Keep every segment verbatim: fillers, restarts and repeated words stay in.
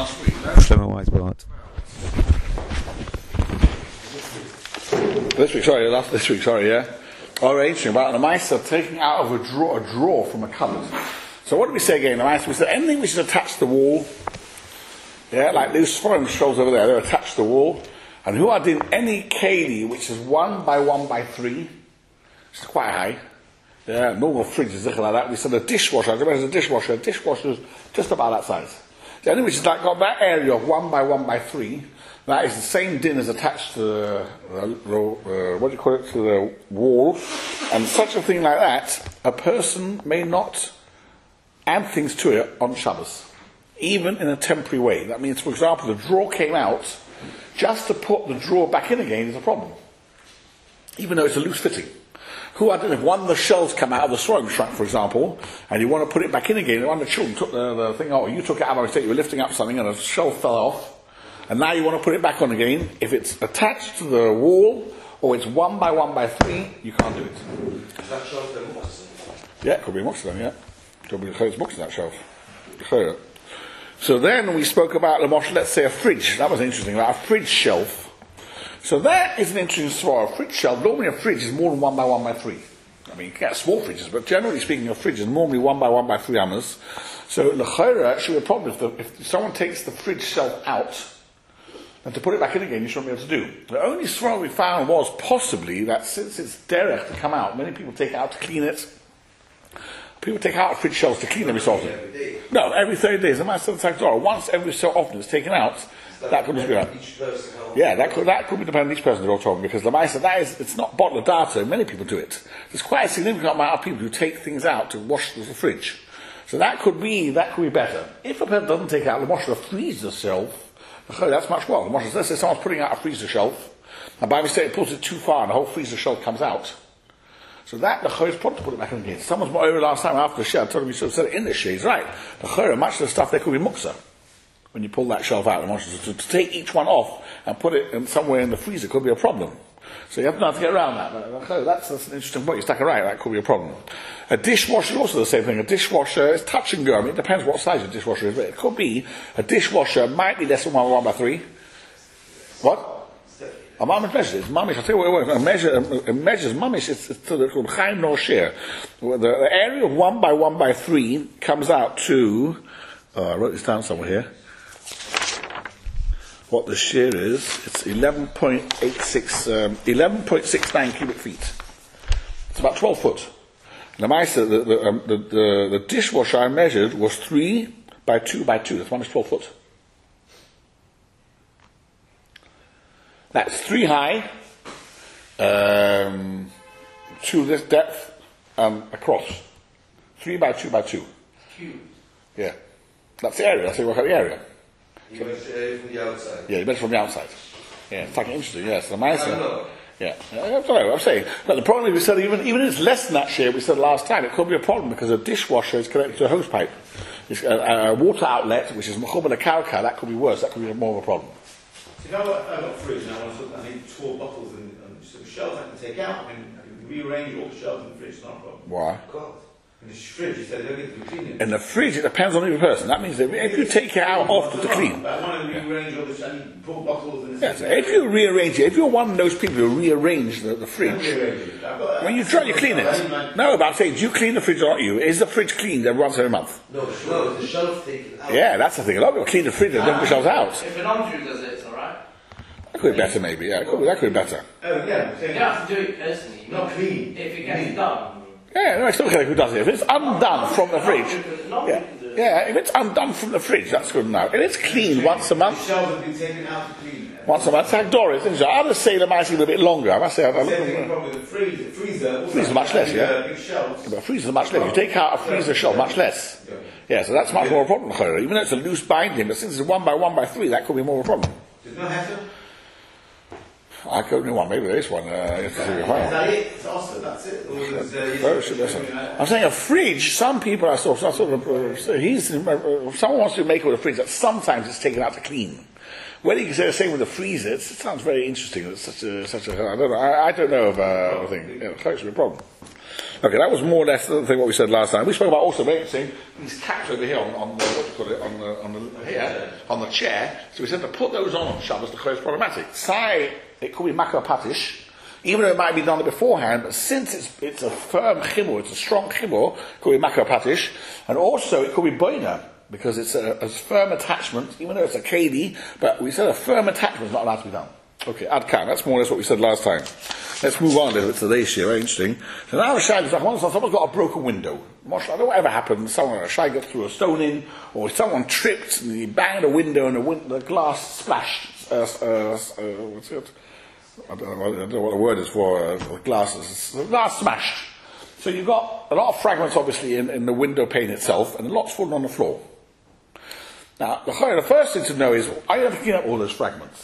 last week. Shlomo Weisbart. This week, sorry, last this week, sorry, yeah. Oh, very interesting about the mice taking out of a drawer, a drawer from a cupboard. So what did we say again? The mice, we said anything which is attached to the wall, yeah, like those foreign scrolls over there, they're attached to the wall. And who are doing any keli which is one by one by three, which is quite high. Yeah, normal fridges, something like that. We said a dishwasher, I remember as a dishwasher, a dishwasher is just about that size. The only which is like got that area of one by one by three, that is the same din as attached to the, uh, uh, what do you call it, to the wall. And such a thing like that, a person may not add things to it on Shabbos, even in a temporary way. That means, for example, the drawer came out, just to put the drawer back in again is a problem, even though it's a loose fitting. Who, I don't know, if one of the shelves come out of the throwing shrunk, for example, and you want to put it back in again, and one of the children took the, the thing out, or you took it out by mistake, you were lifting up something and a shelf fell off, and now you want to put it back on again, if it's attached to the wall, or it's one by one by three, you can't do it. Is that shelf then Moxie? Yeah, it could be Moxie then, yeah. It could be the Moxie, that shelf. So then we spoke about, let's say a fridge. That was interesting, about a fridge shelf. So that is an interesting story. A fridge shelf, normally a fridge is more than one by one by three. I mean, you can get small fridges, but generally speaking, a fridge is normally one by one by three amas. So l'chayra should be a problem if, the, if someone takes the fridge shelf out, and to put it back in again, you shouldn't be able to do. The only story we found was possibly that since it's derech to come out, many people take it out to clean it. People take out fridge shelves to clean every so often. No, every thirty days. The master of the once every so often it's taken out. That, that could just be right. Yeah, that could that could be dependent on each person they're all talking, because the Maisa, that is, it's not bottle of data, many people do it. There's quite a significant amount of people who take things out to wash the fridge. So that could be that could be better. If a person doesn't take out the wash of a freezer shelf, that's much well. The wash, let's say someone's putting out a freezer shelf, and by mistake it pulls it too far and the whole freezer shelf comes out. So that, the Chor is probably to put it back in again. Someone's more over last time after the shell, told me you should have said it in the shades, right. The Chor, much of the stuff there could be muksa. When you pull that shelf out, to, to take each one off and put it in somewhere in the freezer could be a problem. So you have to know how to get around that. But that's, that's an interesting point. You stuck it right, that could be a problem. A dishwasher is also the same thing. A dishwasher is touch and go. I mean, it depends what size your dishwasher is, but it could be a dishwasher might be less than one by one by three. What? A mamish measures. It's mamish. I'll tell you what it was. A measure, a measures mamish. It's, it's called chaim nor share. The, the area of one by one by three comes out to. Uh, I wrote this down somewhere here. What the shear is, it's eleven point eight six, um, eleven point six nine cubic feet. It's about twelve foot. And the mice, the, the, um, the, the, the dishwasher I measured was three by two by two. That's one is twelve foot. That's three high, um, two this depth, um, across. Three by two by two. Cube. Yeah. That's the area. That's how you work out the area. You measure it from the outside? Yeah, you measure from the outside. Yeah, it's fucking interesting, yes. The mice. Yeah, yeah, sorry, what I'm saying. But the problem is, we said even, even if it's less than that share, we said last time, it could be a problem because a dishwasher is connected to a hose pipe. It's a, a water outlet, which is mechubel a karka, that could be worse, that could be more of a problem. You know what, I've got a fridge and I want to put, I need twelve bottles and, and some shelves I can take out. I can, I can rearrange all the shelves in the fridge, not a problem. Why? God. In the fridge, you said they don't get to be clean. In the fridge, it depends on every person. That means that if you take it out often to clean. But I want to rearrange all the, I need twelve bottles and Yes, if you rearrange it, if you're one of those people who rearrange the, the fridge, when you try, you clean it. No, but I'm saying, do you clean the fridge or not you? Is the fridge cleaned every once every month? No, no, the shelf taken out. Yeah, that's the thing. A lot of people clean the fridge and don't put the shelves out. If an Andrew does it, it's alright. That could be better, maybe. Yeah, could be, that could be better. Oh, yeah. You don't have to do it personally. Not clean. If it gets done. Yeah, no, I still care who does it. If it's undone from the fridge, yeah, yeah, if it's undone from the fridge, that's good enough. If it's cleaned once a month, The shelves have been taken out to clean. once a month, it's like Doris, isn't it? I would say the mice even a bit longer. I must say, I look Same thing at probably with the freezer. Freezer. Freezer much less, yeah. Big shelves. but freezers much less. You take out a freezer shelf, much less. Yeah, so that's much more of a problem. Even though it's a loose binding, but since it's one by one by three, that could be more of a problem. There's no hassle. I could only one, maybe there is one. Uh, you have to see your Is file. that it? It's awesome. That's it. Or is, uh, you- Oh, shit, listen. I'm saying a fridge, some people I saw, some sort of, uh, he's, uh, someone wants to make it with a fridge that sometimes it's taken out to clean. Whether you can say the same with the freezer, it sounds very interesting. It's such a, such a, I don't know, I, I don't know of uh, a thing. Yeah, it's actually a problem. Okay, that was more or less the thing what we said last time. We spoke about also very interesting these caps over here on, on the, what do you call it, on the, on the, here, on the chair. So we said to put those on on Shabbos, the Chayr is problematic. Say, it could be makar patish, even though it might be done beforehand, but since it's, it's a firm chibur, it's a strong chibur, it could be makar patish, and also it could be boina, because it's a, a firm attachment, even though it's a K D, but we said a firm attachment is not allowed to be done. Okay, ad kan. That's more or less what we said last time. Let's move on a little bit to this year. Very interesting. So now the shayla is like, once someone's got a broken window. I don't know whatever happened. Someone, a shay got through a stone in, or someone tripped and he banged a window and the, win- the glass splashed. Uh, uh, uh, what's it? I don't, know, I don't know what the word is for uh, the glasses. The glass smashed. So you've got a lot of fragments, obviously, in, in the window pane itself, and a lot's fallen on the floor. Now, the, the first thing to know is, are you going to clean up all those fragments?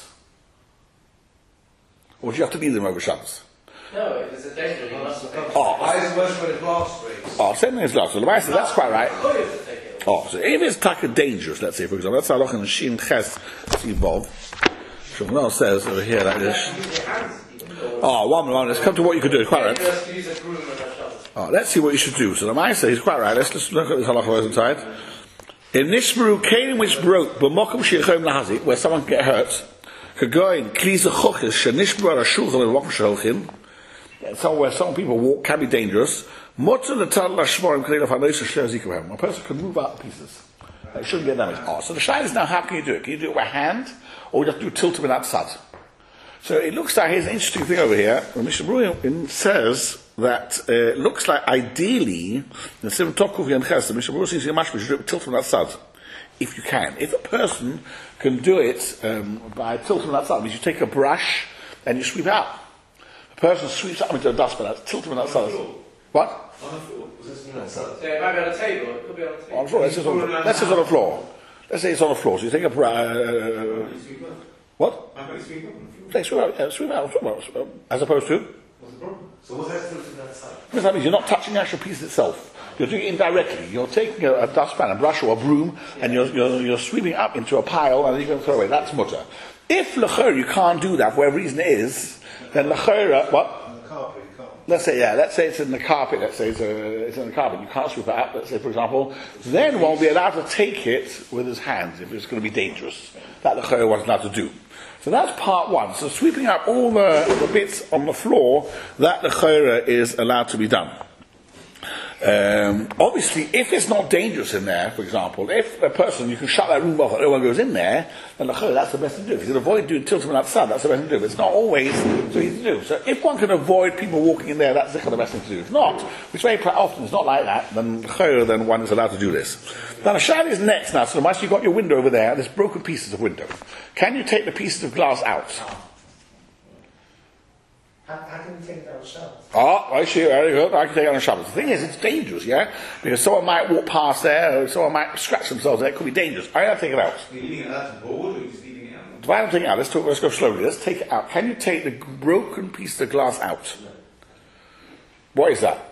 Or do you have to leave them over Shabbos? No, if it's a danger, you must take it. Oh, Why is it worse when the glass breaks? oh, same thing as glass. So the says that's quite right. Oh, you have to take it. Oh, so if it's taka dangerous, let's say, for example, that's how long in Shin Ches involved. Shulchan says over here like this. Use your hands. Oh, one minute, let's come to what you could do. It's quite right. Just use a broom and a shovel. Oh, let's see what you should do. So the Maisa is quite right. Let's just look at this halacha verse inside. In Nishmaru, Kalim which broke, B'mokum Shechom Lahazi, where someone can get hurt, Kagoin, Kliza Chochis, Shanishbar Ashulchan, and Mokum Shalchin, somewhere some people walk can be dangerous. Motzah the Tal Lashmorim Kalil Hanoisa Shazikam. A person can move out pieces. It shouldn't get damaged. Oh, so the shayla is now, how can you do it? Can you do it by hand, or you have to do tilt with that sad? So it looks like, here's an interesting thing over here. Mishnah Berurah says that uh, it looks like ideally, the Sim Tokuf Yan Ches, the Mishnah Berurah seems to be mashma, you should do it with tilt from that side. If you can. If a person can do it um, by tilting that side, means you take a brush and you sweep out. A person sweeps out into a dustbin, that's tilting from that side. What? On the floor. Was this on the side? So it might be on a table, it could be on a table. On the floor. Let's say it's on, let's say it's on the floor. Let's say it's on the floor. So you take a brush. Uh, what? I'm going to sweep up on the floor. They sweep out, yeah, sweep out, sweep out, sweep out. As opposed to? What's the problem? So what's that still to that side? Because that means you're not touching the actual piece itself. You're doing it indirectly. You're taking a, a dustpan, a brush or a broom, and you're, you're, you're sweeping up into a pile, and then you're going to throw away. That's mutter. If l'chor you can't do that, for whatever reason it is, then l'chor, what? On the carpet, you can't. Let's say, yeah, let's say it's in the carpet, let's say it's, a, it's in the carpet, you can't sweep it up, let's say, for example, then one will be allowed to take it with his hands if it's going to be dangerous. That l'chor wasn't allowed to do. So that's part one. So sweeping up all the, the bits on the floor, that the chayra is allowed to be done. Um, obviously, if it's not dangerous in there, for example, if a person, you can shut that room off and no one goes in there, then the chayra, that's the best thing to do. If you can avoid doing tilting outside, that's the best thing to do. But it's not always so easy to do. So if one can avoid people walking in there, that's the best thing to do. If not, which very often is not like that, then the chayra, then one is allowed to do this. Now the shayla is next now, so once you've got your window over there, there's broken pieces of window. Can you take the pieces of glass out? How, how can you take that on Shabbos? Oh, I see, very good. I can take it on Shabbos. The thing is, it's dangerous, yeah? Because someone might walk past there, or someone might scratch themselves there, it could be dangerous. I have to take it out. Are you leaving it out to board, or are you just leaving it out? If I don't take it out, let's, talk, let's go slowly. Let's take it out. Can you take the broken piece of glass out? What is that?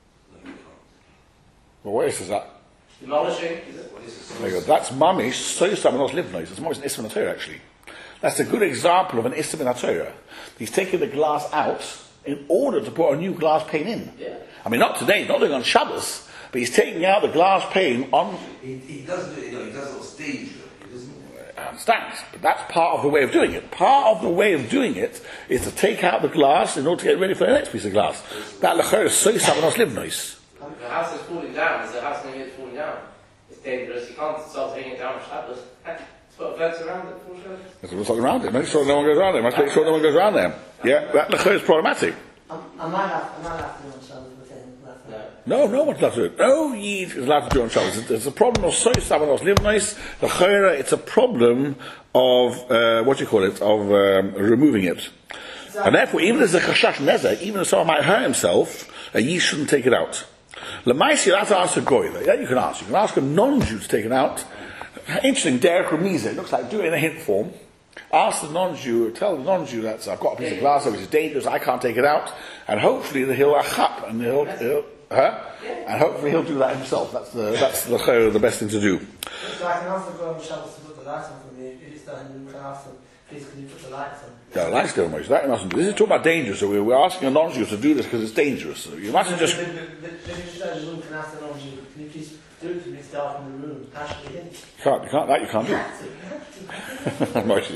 Well, what is that? Demolishing, is it? What is this? There you go. That's mamish, so someone else live noise. It's mamish an ism in Torah, actually. That's a good example of an ism in Torah. He's taking the glass out in order to put a new glass pane in. Yeah. I mean, not today, not doing it on Shabbos, but he's taking out the glass pane on. He, he does do it, you know, he does it on stage, though. He doesn't. I understand, but that's part of the way of doing it. Part of the way of doing it is to take out the glass in order to get ready for the next piece of glass. That lechor is so someone else live noise. The house is falling down, is the house going to get falling down? It's dangerous, you can't start taking it down on Shabbos. Put a fence around it for Shabbos. There's a something around it. Make sure no one goes around there. Must make sure no one goes around there. Yeah, that lechor is problematic. Am am I allowed, am I allowed to do on Shabbos with him? No. No, no one's allowed to do it. No Yid is allowed to do it on Shabbos. It's a problem of so someone else live nice. The chayra, it's a problem of, uh, what do you call it, of um, removing it. And therefore, even as a chashash nezer, even if someone might hurt himself, a Yid shouldn't take it out. Lamaisi, you have to ask a goy. Yeah, you can ask. You can ask a non-Jew to take it out. Interesting, Derek Ramiza, it looks like do it in a hint form. Ask the non-Jew, tell the non-Jew that I've got a piece of glass which is dangerous, I can't take it out, and hopefully he'll achap, and he'll, he'll huh? And hopefully he'll do that himself. That's the that's the, the best thing to do. So I can ask the girl on Shabbos to put the lights on for me. If it's done, you can ask them, please can you put the lights on? Yeah, the lights don't much. That you mustn't do. This is talking about danger, so we're, we're asking a non-Jew to do this because it's dangerous. So you mustn't just... But if you're in the room, can ask the non-Jew, can you please do it to me, stay off in the room, actually in? You can't, you can't, that you can't do. Mostly.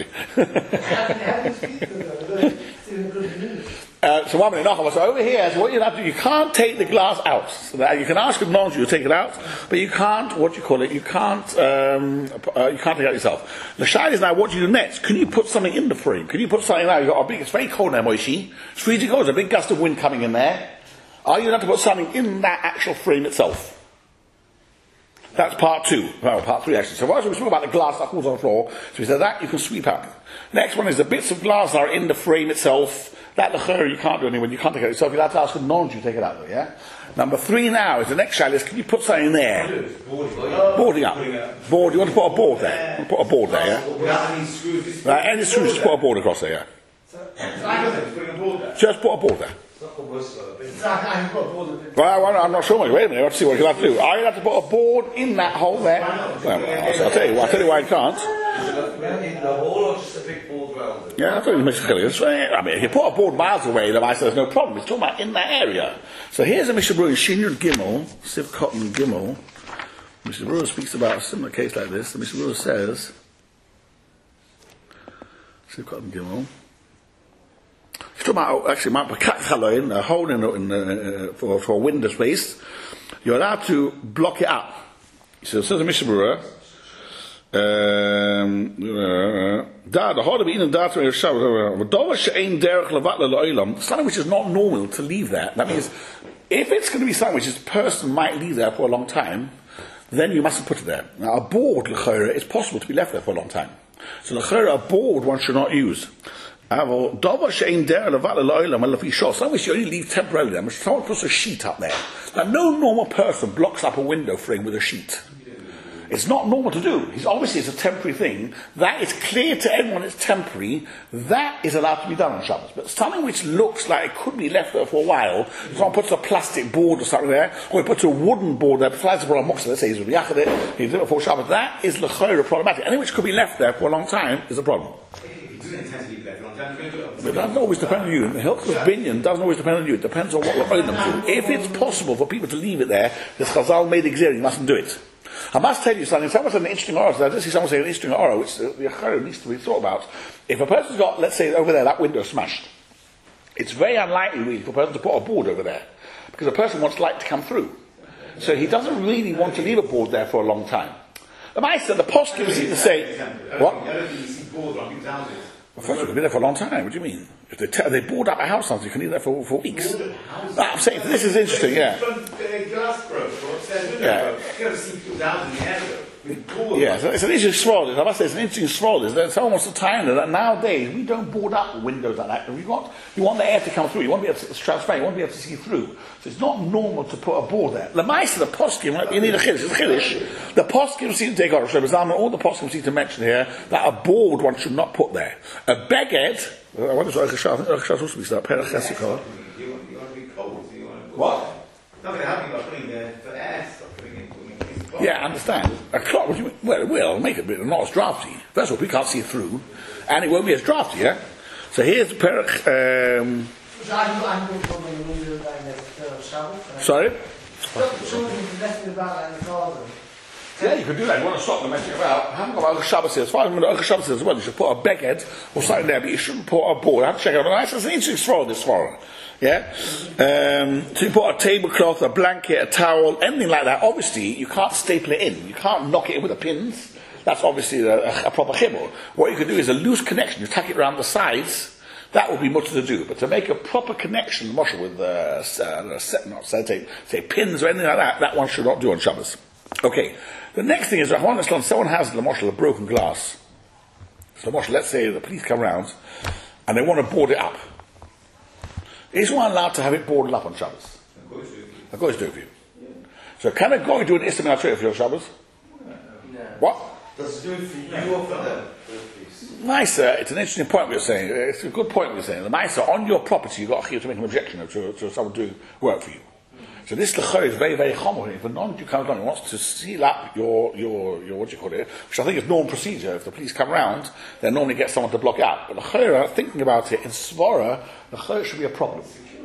Uh, so one minute, no, so over here, so what you have to do, you can't take the glass out. So that you can ask a non-Jew to take it out, but you can't, what do you call it, you can't, um, uh, you can't take it out yourself. The shine is now, what do you do next? Can you put something in the frame? Can you put something out? You've got a big, it's very cold now, Moishi. It's freezing cold, there's a big gust of wind coming in there. Are you going to have to put something in that actual frame itself? That's part two. Well, part three actually. So first we spoke about the glass that falls on the floor. So we said that you can sweep up. Next one is the bits of glass that are in the frame itself. That the chur you can't do anything. You can't take it out yourself. You'll have to ask a non-Jew to take it out though, yeah? Number three now is the next shell is can you put something in there? Boarding up. Board. You want to put a board there? You want to put a board there, yeah? Right, any screws, just put a board across there, yeah? Just put a board there. Well, I'm not sure. Wait a minute, let's see what you'll have to do. Are you have to put a board in that hole there? Well, I'll tell you, I'll tell you why you can't. In the hole or just a big board round it? Yeah, I thought you must have I mean, if you put a board miles away, then I said there's no problem. It's talking about in that area. So here's a Mishnah Berurah in Shin Yud Gimel, Siv Cotton Gimel. Mishnah Berurah speaks about a similar case like this. The Mishnah Berurah says, Siv Cotton Gimel. He's talking about actually in a hole in, in uh, for, for window space. You're allowed to block it up. So it says the Mishnah Berurah. Da the hard of eating da to something which is not normal to leave there. That means if it's going to be something which this person might leave there for a long time, then you mustn't put it there. Now a board l'chora is possible to be left there for a long time. So l'chora a board one should not use. Something which you only leave temporarily there. Someone puts a sheet up there. Now no normal person blocks up a window frame with a sheet. It's not normal to do. It's obviously it's a temporary thing. That is clear to everyone it's temporary. That is allowed to be done on Shabbos. But something which looks like it could be left there for a while, someone puts a plastic board or something there, or he puts a wooden board there, flies the board on Moxie, let's say he's with Yachad it, he did it before Shabbos, that is l'chora problematic. Anything which could be left there for a long time is a problem. But it doesn't always depend on you. The Hilchos Binyan doesn't always depend on you. It depends on what the owners do. If it's possible for people to leave it there, the Chazal made exer, you mustn't do it. I must tell you something. Someone said an interesting aura. I did see someone say an interesting aura, which the Yachar needs to be thought about. If a person's got, let's say, over there, that window smashed, it's very unlikely, really, for a person to put a board over there, because a person wants light to come through. So he doesn't really want to leave a board there for a long time. The Meister, the poskim seem to say, what? Well, first of all, be there for a long time. What do you mean? If they, te- they board up a house, you can leave there for, for weeks. No, I'm saying this is interesting. Yeah. Yeah. Yeah, so it's an interesting swirl. I must say, it's an interesting swirl. There's someone wants to tie in that nowadays we don't board up windows like that. You want, you want the air to come through. You want to be able to transfer. You want to be able to see through. So it's not normal to put a board there. The Meister, the poskim, you need a chiddush. It's a chiddush. The poskim seem to take on Rebbe all the poskim seem to mention here that a board one should not put there. A beged. What is Orach Hashav? Orach Hashav also speaks about Perach Chesikol. You want to be cold. So you want to put What? Not going to happen by putting the for air stuff. Yeah, I understand. A clock, what do you mean? Well, it will make it, but not as drafty. First of all, we can't see through, and it won't be as drafty, yeah? So here's Perach. Um, sorry? Yeah, you could do that. You want to stop them messing about. I haven't got my Shabbos here. As far as my Shabbos says as well, you should put a beged or something there, but you shouldn't put a board. I have to check out. It's an interesting svara, this svara. Yeah? Um, so you put a tablecloth, a blanket, a towel, anything like that. Obviously, you can't staple it in. You can't knock it in with the pins. That's obviously a, a, a proper chibur. What you could do is a loose connection. You tack it around the sides. That would be much to do. But to make a proper connection, Moshe, with uh, uh, not say, say pins or anything like that, that one should not do on Shabbos. Okay. The next thing is, someone has Moshe, a broken glass. So Moshe, let's say the police come around and they want to board it up. Is one allowed to have it boarded up on Shabbos? A goy do it for you. Yeah. So can a goy do an istam al for your Shabbos? No. What? Does it do it for you or for them? Nicer. It's an interesting point we're saying. It's a good point we're saying. The nicer on your property, you've got a chiyuv to make an objection to, to someone doing work for you. So this lechor is very, very common. If a non-Jew comes along and wants to seal up your, your, your, what do you call it, which I think is normal procedure, if the police come round, they normally get someone to block it out. But lechor, thinking about it, in Svara, lechor should be a problem.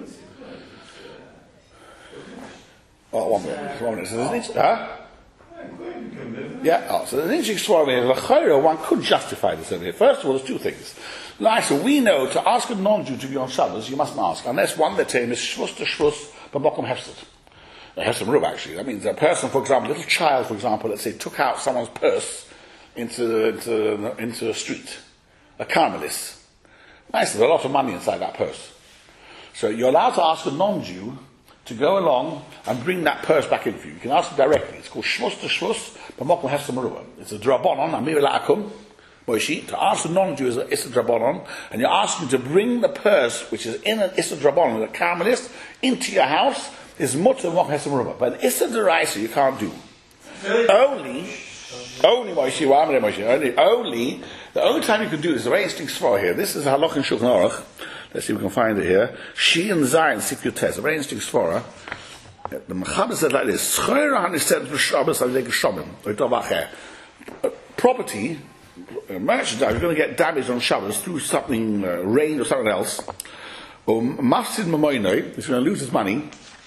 Oh, one minute, one minute. So there's an, huh? Yeah, oh, so there's an interesting story here. L'chayra, one could justify this over here. First of all, there's two things. Like, so we know to ask a non-Jew to be on Shabbos, you mustn't ask, unless one that is shvus to shvus, b'mokum hefsed. Hefsed rub, actually. That means a person, for example, a little child, for example, let's say, took out someone's purse into, into, into a street. A Carmelist. Nice, there's a lot of money inside that purse. So you're allowed to ask a non-Jew to go along and bring that purse back in for you. You can ask him directly. It's called shvus to shvus, b'mokum hefsed merua. It's a drabonon, amir la'akum. Moishi, to ask a non-Jew is an Issa Drabonon, and you're asking to bring the purse, which is in an Issa Drabonon, a Carmelist, into your house, is mutter mokum hefsed merua. But an Issa Deraisa you can't do. Only, only Moishi, only, only, the only time you can do this is a very interesting svara here. This is Halach in Shulchan Aruch. Let's see if we can find it here. She and Zion Sifyutes, a very interesting svara. The Mechaber said like this: property, uh, merchandise, is going to get damaged on Shabbos through something, uh, rain or something else. Or Mafsid Mamoinoi, he's going to lose his money.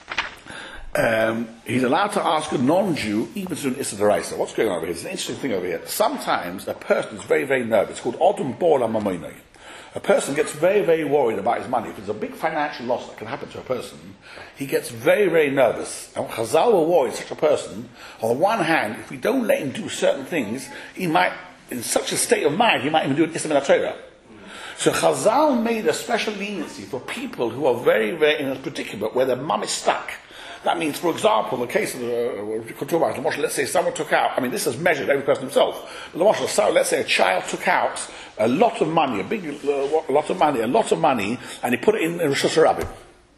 Um, he's allowed to ask a non-Jew, even to an Issa Deraisa. What's going on over here? It's an interesting thing over here. Sometimes a person is very, very nervous. It's called Odom Bola Mamoinoi. A person gets very, very worried about his money. If there's a big financial loss that can happen to a person, he gets very, very nervous. And Chazal will worry such a person. On the one hand, if we don't let him do certain things, he might, in such a state of mind, he might even do an Issa min HaTorah. So Chazal made a special leniency for people who are very, very in a predicament where their mum is stuck. That means, for example, in the case of the uh, let's say someone took out, I mean, this is measured every person himself, but the Moshe, so let's say a child took out a lot of money, a big uh, lot of money, a lot of money, and he put it in, in Rosh Hashanah.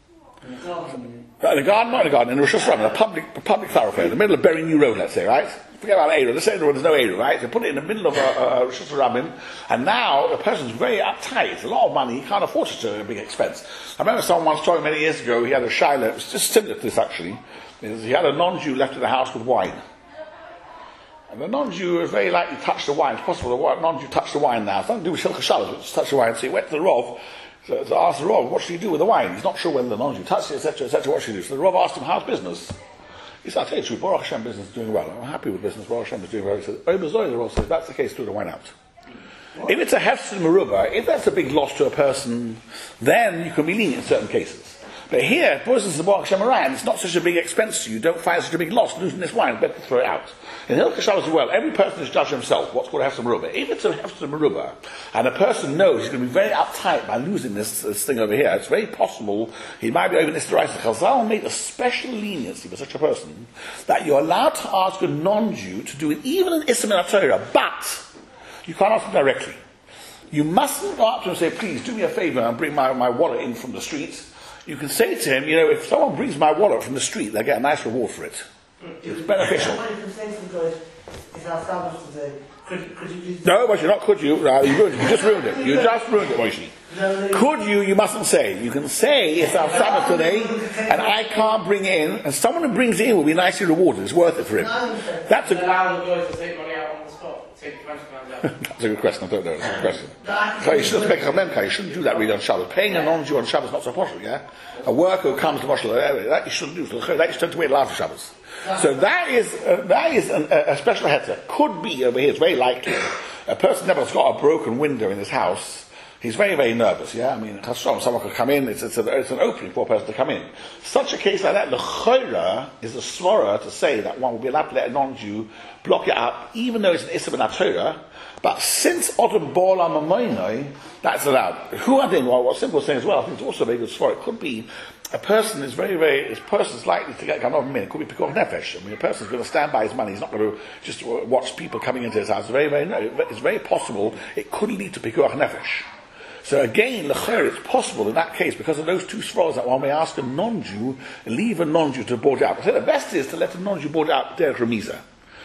In a garden, not in a garden, in Rosh Hashanah, a public, a public thoroughfare, in the middle of Berry New Road, let's say, right? Forget about Eruv. Let's say there's no Eruv, right? They put it in the middle of a, a, a Rosh Hashanah, and now the person's very uptight. It's a lot of money. He can't afford such a big expense. I remember someone once told me many years ago, he had a shaila, it was just similar to this actually. He had a non-Jew left in the house with wine. And the non-Jew was very likely to touch the wine. It's possible the non-Jew touched the wine now. It's nothing to do with Hilchah Shabbos, but just touch the wine. So he went to the Rav, so to ask the Rav, what should he do with the wine? He's not sure whether the non-Jew touched it, et cetera, et cetera. What should he do? So the Rav asked him, how's business? He said, I'll tell you the truth, Baruch Hashem business is doing well. I'm happy with business, Baruch Hashem is doing well. He said, oh, Bazoy, the Rav says, that's the case, throw the wine out. What? If it's a hefsed merubah, if that's a big loss to a person, then you can be lenient in certain cases. But here, because it's the Baruch Hashem Arayan, it's not such a big expense to you, don't find such a big loss losing this wine, better throw it out. In Hilchah Shabbos as well, every person is judged himself, what's called a hefsed merubah. If it's a hefsed merubah, and a person knows he's going to be very uptight by losing this, this thing over here, it's very possible he might be over this derisa. Chazal made a special leniency for such a person, that you're allowed to ask a non-Jew to do it, even in Issa min HaTorah, but you can't ask him directly. You mustn't go up to him and say, please do me a favor and bring my, my wallet in from the street. You can say to him, you know, if someone brings my wallet from the street, they get a nice reward for it. It's beneficial. What you can say to them is our Sabbath today. Could, could you please... No, Moshe, not could you. No, you ruined it. You just ruined it. You just ruined it, Moshe. No, no, could you, you mustn't say. You can say, it's our Sabbath today, and I can't bring it in, and someone who brings it in will be nicely rewarded. It's worth it for him. That's a... Allow the boys to take money out on the spot. Take twenty pounds out. That's a good question. I don't know. It's a good question. So you shouldn't make a memka. You shouldn't do that really on Shabbos. Paying a non-Jew on Shabbos is not so possible, yeah? A worker who comes to Moshe, that you shouldn't do. That you should to wait after Shabbos. So that is uh, that is an, a, a special heter. Could be over here. It's very likely. A person never has got a broken window in his house. He's very, very nervous, yeah? I mean, someone could come in, it's, it's, a, it's an opening for a person to come in. Such a case like that, the chayra is a svara to say that one will be allowed to let a non-Jew block it up, even though it's an issa min HaTorah, but since Odom Bola Mamoinoi, that's allowed. Who I think, well, what Simple was saying as well, I think it's also a very good svara. It could be a person is very, very, a person's likely to get, come over a minute, it could be pikuach nefesh. I mean, a person's going to stand by his money, he's not going to just watch people coming into his house. It's very, very, no, it's very possible it could lead to pikuach nefesh. So again, l'cher, it's possible in that case, because of those two svars, that one may ask a non-Jew, leave a non-Jew to board out. I say the best is to let a non-Jew board out derech remiza.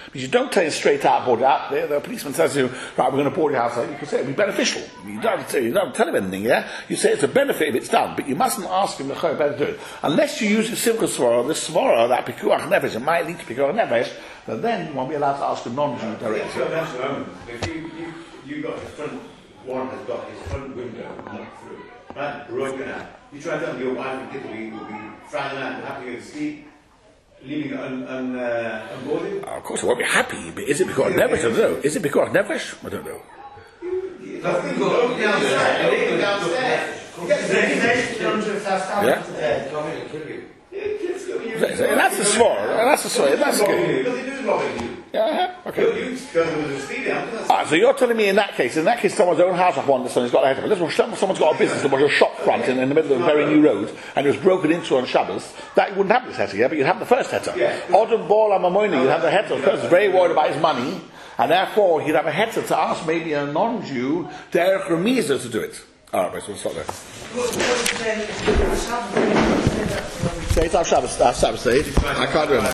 But you don't tell him straight out, board it out. There, the policeman says to you, right, we're going to board your house. You can say it'll be beneficial. You don't, have to, you don't tell him anything, yeah? You say it's a benefit if it's done, but you mustn't ask him to better do it. Unless you use the simple svara, the svara, that pikuach nefesh, it might lead to pikuach nefesh, but then you won't be allowed to ask a non-Jew Yeah, directly. so that's the moment. If you, you, you got his front, one has got his front window knocked through, right, broken out. You try to tell your wife and kid will be, will be frowning out and happy to sleep, leaving it un, un, uh, unboarded. Of course, I won't be happy, but is it because nefesh? I don't know. Is it because nefesh? I don't know. Nothing goes Downstairs. Downstairs. Yeah? Come in and kill you. That's the svara. That's the svara. That's the game. Nothing to do with robbing you. Yeah, okay. You, you go to the stadium. Alright, so you're telling me in that case, in that case someone's own house up one and he's got a head of it. Listen, someone's got a business that was a shop front in, in the middle of a very new road and it was broken into on Shabbos, that you wouldn't have this heter, yeah, but you'd have the first heter. Yeah. Odom Bala Mamoni, you'd have the heter. The person's very worried about his money and therefore he'd have a heter to ask maybe a non-Jew, Derek Remiza, to do it. Alright, so we'll stop there. Say it's our Shabbos, our Shabbos, I can't do it now.